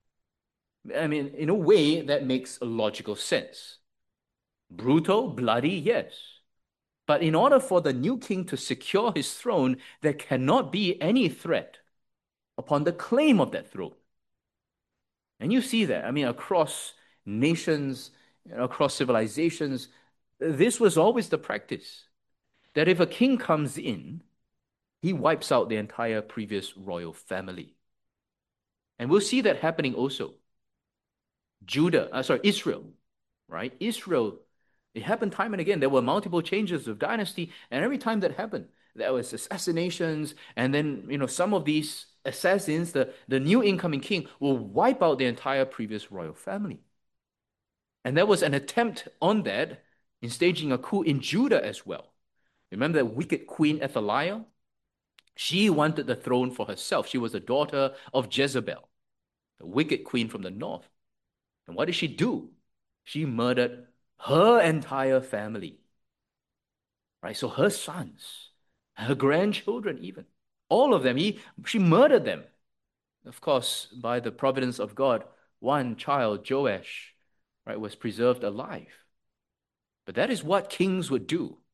I mean, in a way, that makes a logical sense. Brutal, bloody, yes. But in order for the new king to secure his throne, there cannot be any threat upon the claim of that throne. And you see that, I mean, across nations, across civilizations, this was always the practice. That if a king comes in, he wipes out the entire previous royal family. And we'll see that happening also. Judah, uh, sorry, Israel, right? Israel, it happened time and again. There were multiple changes of dynasty, and every time that happened, there was assassinations, and then, you know, some of these assassins, the, the new incoming king, will wipe out the entire previous royal family. And there was an attempt on that in staging a coup in Judah as well. Remember that wicked queen Athaliah? She wanted the throne for herself. She was the daughter of Jezebel, the wicked queen from the north. And what did she do? She murdered her entire family. Right? So her sons, her grandchildren even, all of them, he, she murdered them. Of course, by the providence of God, one child, Joash, right, was preserved alive. But that is what kings would do.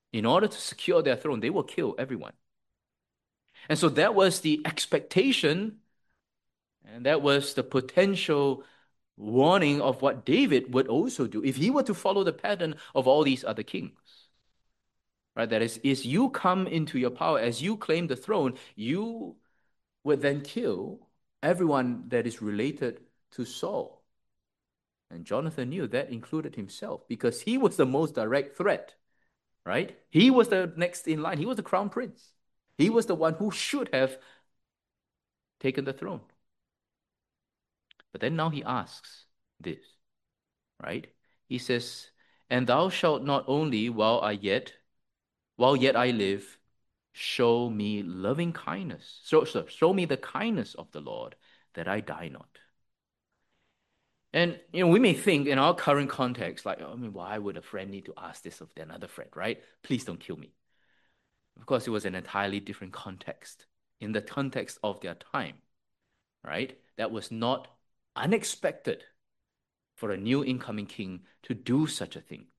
In order to secure their throne, they will kill everyone. And so that was the expectation, and that was the potential warning of what David would also do if he were to follow the pattern of all these other kings. Right? That is, as you come into your power, as you claim the throne, you would then kill everyone that is related to Saul. And Jonathan knew that included himself because he was the most direct threat, right? He was the next in line. He was the crown prince. He was the one who should have taken the throne. But then now he asks this, right? He says, "And thou shalt not only while I yet, while yet I live, show me loving kindness. So, so show me the kindness of the Lord, that I die not." And you know, we may think in our current context, like, I mean, why would a friend need to ask this of another friend, right? Please don't kill me. Of course, it was an entirely different context. In the context of their time, right? That was not unexpected for a new incoming king to do such a thing.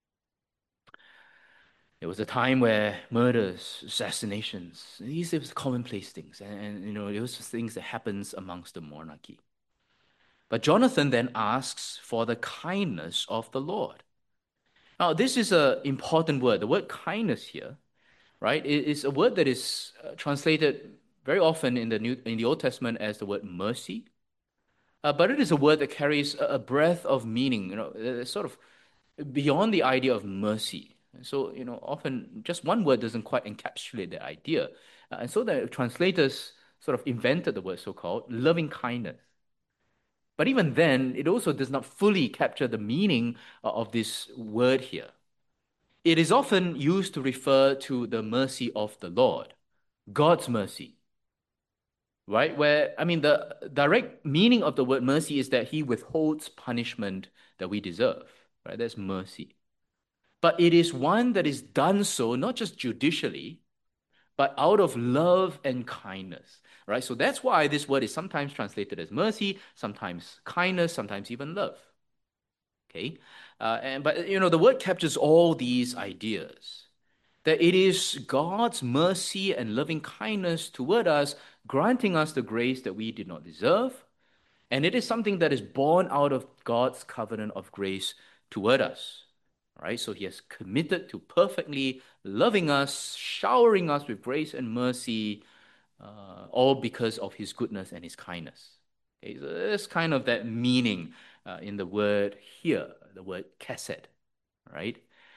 It was a time where murders, assassinations, these were commonplace things. And, and you know, it was things that happens amongst the monarchy. But Jonathan then asks for the kindness of the Lord. Now, this is an important word. The word kindness here, right, is a word that is uh, translated very often in the New in the Old Testament as the word mercy. Uh, but it is a word that carries a, a breadth of meaning, you know, uh, sort of beyond the idea of mercy. So, you know, often just one word doesn't quite encapsulate the idea. Uh, and so the translators sort of invented the word so-called loving kindness. But even then, it also does not fully capture the meaning uh, of this word here. It is often used to refer to the mercy of the Lord, God's mercy, right? Where, I mean, the direct meaning of the word mercy is that he withholds punishment that we deserve, right? That's mercy. But it is one that is done so not just judicially, but out of love and kindness, right? So that's why this word is sometimes translated as mercy, sometimes kindness, sometimes even love. Okay, uh, and but you know the word captures all these ideas that it is God's mercy and loving kindness toward us, granting us the grace that we did not deserve, and it is something that is born out of God's covenant of grace toward us. Right? So he has committed to perfectly loving us, showering us with grace and mercy, uh, all because of his goodness and his kindness. Okay, so there's kind of that meaning uh, in the word here, the word chesed, right?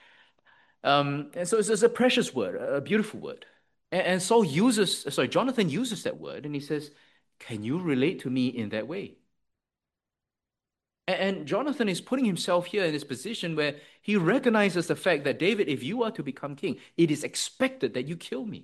Um, and so it's, it's a precious word, a beautiful word. And, and Saul uses, sorry, Jonathan uses that word and he says, "Can you relate to me in that way?" And, and Jonathan is putting himself here in this position where he recognizes the fact that, David, if you are to become king, it is expected that you kill me.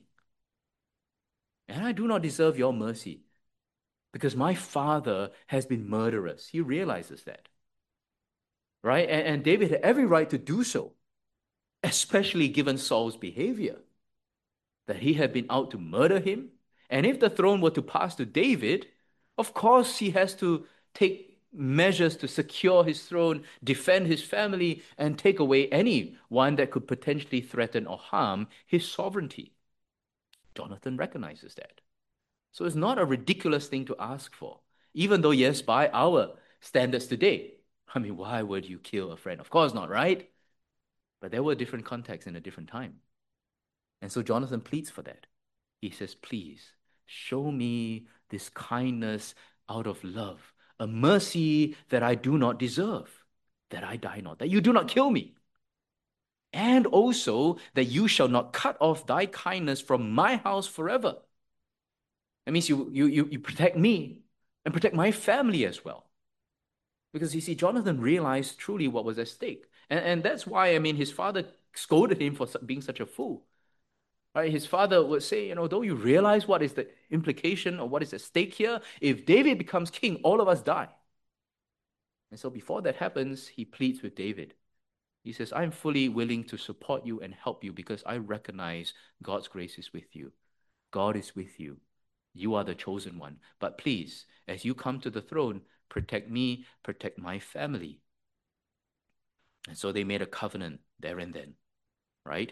And I do not deserve your mercy because my father has been murderous. He realizes that, right? And, and David had every right to do so, especially given Saul's behavior, that he had been out to murder him. And if the throne were to pass to David, of course he has to take measures to secure his throne, defend his family, and take away anyone that could potentially threaten or harm his sovereignty. Jonathan recognizes that. So it's not a ridiculous thing to ask for, even though, yes, by our standards today, I mean, why would you kill a friend? Of course not, right? But there were different contexts in a different time. And so Jonathan pleads for that. He says, "Please show me this kindness out of love, a mercy that I do not deserve, that I die not, that you do not kill me. And also that you shall not cut off thy kindness from my house forever." That means you, you, you, you protect me and protect my family as well. Because you see, Jonathan realized truly what was at stake. And, and that's why, I mean, his father scolded him for being such a fool. Right? His father would say, you know, don't you realize what is the implication or what is at stake here? If David becomes king, all of us die. And so before that happens, he pleads with David. He says, "I'm fully willing to support you and help you because I recognize God's grace is with you. God is with you. You are the chosen one. But please, as you come to the throne, protect me, protect my family." And so they made a covenant there and then, right?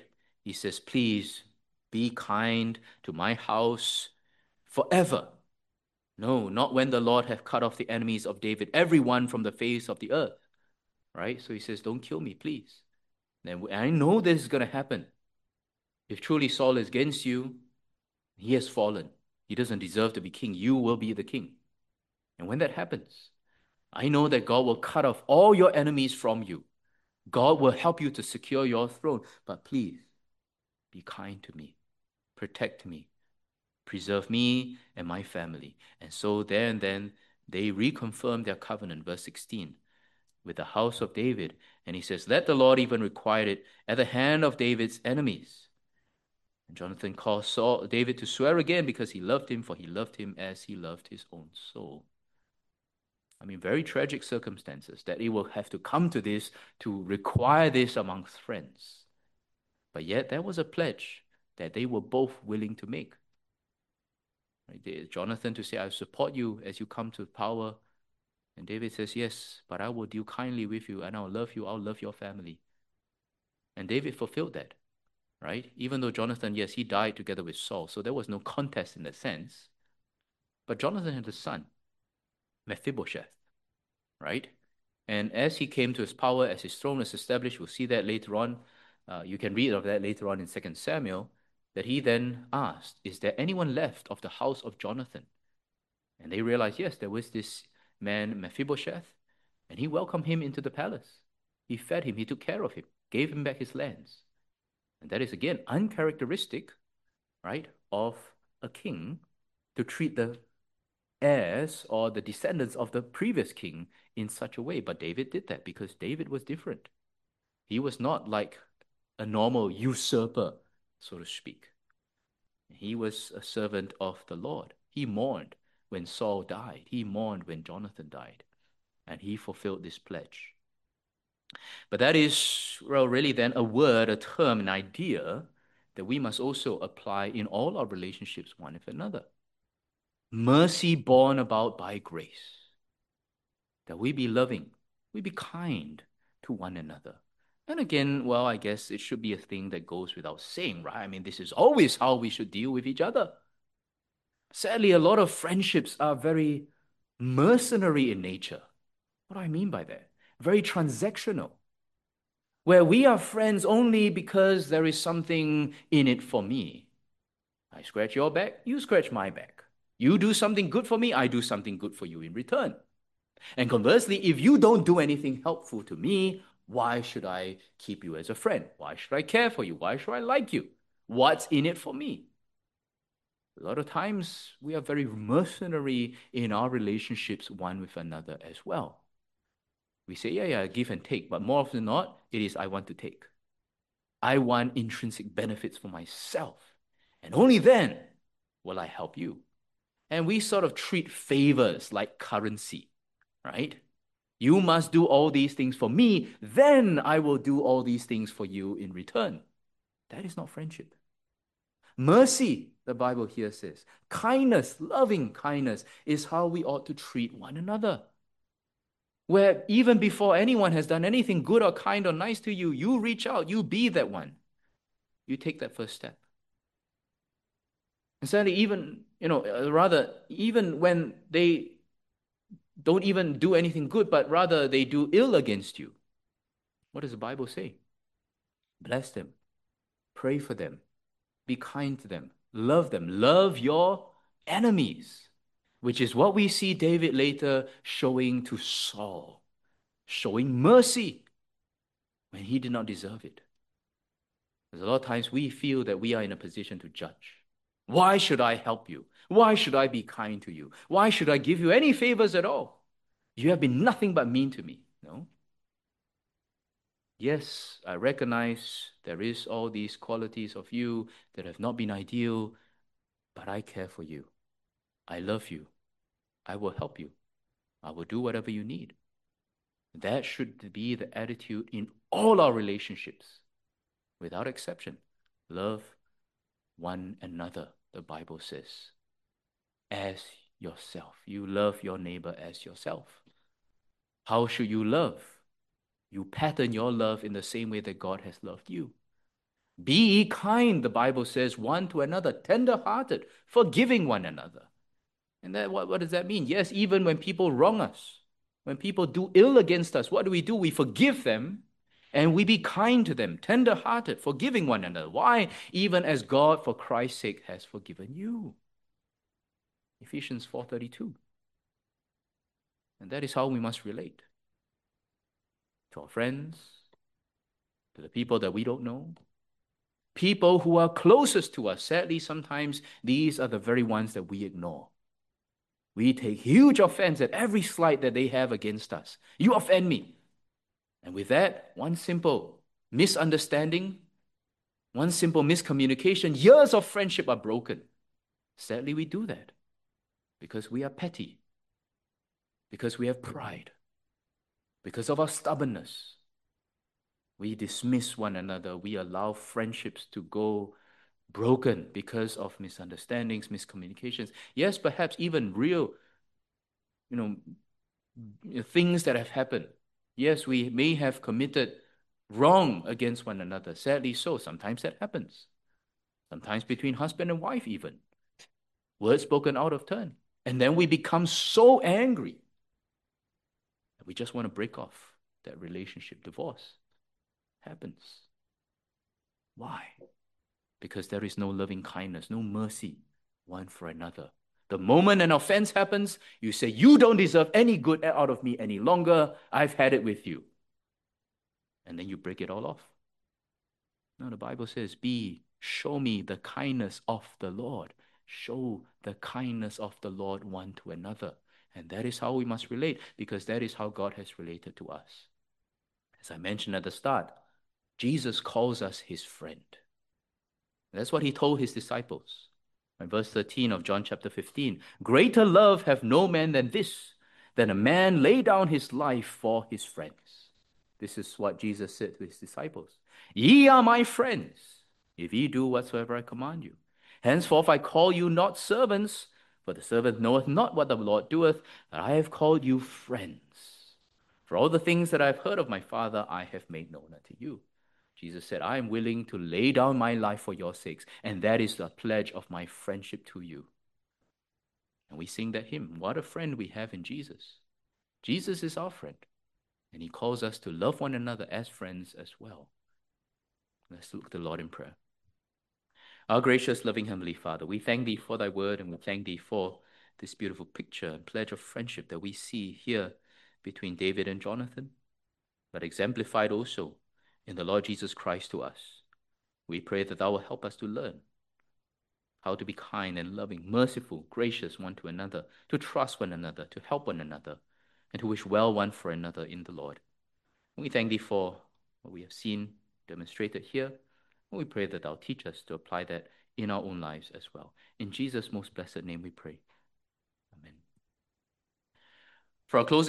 He says, please be kind to my house forever. No, not when the Lord have cut off the enemies of David, everyone from the face of the earth. Right? So he says, don't kill me, please. And I know this is going to happen. If truly Saul is against you, he has fallen. He doesn't deserve to be king. You will be the king. And when that happens, I know that God will cut off all your enemies from you. God will help you to secure your throne. But please, be kind to me. Protect me. Preserve me and my family. And so there and then, they reconfirm their covenant, verse sixteen, with the house of David. And he says, let the Lord even require it at the hand of David's enemies. And Jonathan calls Saul, David to swear again because he loved him, for he loved him as he loved his own soul. I mean, very tragic circumstances that he will have to come to this, to require this amongst friends. But yet there was a pledge that they were both willing to make. Right? Jonathan to say, I support you as you come to power. And David says, yes, but I will deal kindly with you and I'll love you, I'll love your family. And David fulfilled that. Right? Even though Jonathan, yes, he died together with Saul, so there was no contest in that sense. But Jonathan had a son, Mephibosheth, right? And as he came to his power, as his throne was established, we'll see that later on. Uh, you can read of that later on in Second Samuel, that he then asked, is there anyone left of the house of Jonathan? And they realized, yes, there was this man, Mephibosheth, and he welcomed him into the palace. He fed him, he took care of him, gave him back his lands. And that is, again, uncharacteristic, right, of a king to treat the heirs or the descendants of the previous king in such a way. But David did that because David was different. He was not like a normal usurper, so to speak. He was a servant of the Lord. He mourned when Saul died. He mourned when Jonathan died. And he fulfilled this pledge. But that is, well, really then a word, a term, an idea that we must also apply in all our relationships one with another. Mercy born about by grace. That we be loving, we be kind to one another. And again, well, I guess it should be a thing that goes without saying, right? I mean, this is always how we should deal with each other. Sadly, a lot of friendships are very mercenary in nature. What do I mean by that? Very transactional. Where we are friends only because there is something in it for me. I scratch your back, you scratch my back. You do something good for me, I do something good for you in return. And conversely, if you don't do anything helpful to me, why should I keep you as a friend? Why should I care for you? Why should I like you? What's in it for me? A lot of times, we are very mercenary in our relationships one with another as well. We say, yeah, yeah, give and take. But more often than not, it is, I want to take. I want intrinsic benefits for myself. And only then will I help you. And we sort of treat favors like currency, right? You must do all these things for me, then I will do all these things for you in return. That is not friendship. Mercy, the Bible here says, kindness, loving kindness is how we ought to treat one another. Where even before anyone has done anything good or kind or nice to you, you reach out, you be that one. You take that first step. And sadly, even, you know, rather, even when they don't even do anything good, but rather they do ill against you, what does the Bible say? Bless them. Pray for them. Be kind to them. Love them. Love your enemies, which is what we see David later showing to Saul, showing mercy when he did not deserve it. Because a lot of times we feel that we are in a position to judge. Why should I help you? Why should I be kind to you? Why should I give you any favors at all? You have been nothing but mean to me. No? Yes, I recognize there is all these qualities of you that have not been ideal, but I care for you. I love you. I will help you. I will do whatever you need. That should be the attitude in all our relationships, without exception. Love one another, the Bible says, as yourself. You love your neighbor as yourself. How should you love? You pattern your love in the same way that God has loved you. Be ye kind, the Bible says, one to another, tender-hearted, forgiving one another. And that, what, what does that mean? Yes, even when people wrong us, when people do ill against us, what do we do? We forgive them and we be kind to them, tender-hearted, forgiving one another. Why? Even as God, for Christ's sake, has forgiven you. Ephesians four thirty-two. And that is how we must relate to our friends, to the people that we don't know, people who are closest to us. Sadly, sometimes these are the very ones that we ignore. We take huge offense at every slight that they have against us. You offend me. And with that, one simple misunderstanding, one simple miscommunication, years of friendship are broken. Sadly, we do that because we are petty, because we have pride, because of our stubbornness. We dismiss one another. We allow friendships to go broken because of misunderstandings, miscommunications. Yes, perhaps even real, you know, things that have happened. Yes, we may have committed wrong against one another. Sadly so. Sometimes that happens. Sometimes between husband and wife even. Words spoken out of turn. And then we become so angry that we just want to break off that relationship. Divorce happens. Why? Because there is no loving kindness, no mercy one for another. The moment an offense happens, you say, you don't deserve any good out of me any longer. I've had it with you. And then you break it all off. No, the Bible says, be, show me the kindness of the Lord. Show the kindness of the Lord one to another. And that is how we must relate, because that is how God has related to us. As I mentioned at the start, Jesus calls us his friend. That's what he told his disciples. In verse thirteen of John chapter fifteen, greater love have no man than this, than a man lay down his life for his friends. This is what Jesus said to his disciples. Ye are my friends, if ye do whatsoever I command you. Henceforth I call you not servants, for the servant knoweth not what the Lord doeth, but I have called you friends. For all the things that I have heard of my Father, I have made known unto you. Jesus said, I am willing to lay down my life for your sakes, and that is the pledge of my friendship to you. And we sing that hymn, what a friend we have in Jesus. Jesus is our friend, and he calls us to love one another as friends as well. Let's look to the Lord in prayer. Our gracious, loving Heavenly Father, we thank thee for thy word, and we thank thee for this beautiful picture and pledge of friendship that we see here between David and Jonathan, but exemplified also in the Lord Jesus Christ to us. We pray that thou will help us to learn how to be kind and loving, merciful, gracious one to another, to trust one another, to help one another, and to wish well one for another in the Lord. And we thank thee for what we have seen demonstrated here, and we pray that thou teach us to apply that in our own lives as well. In Jesus' most blessed name we pray. Amen. For our closing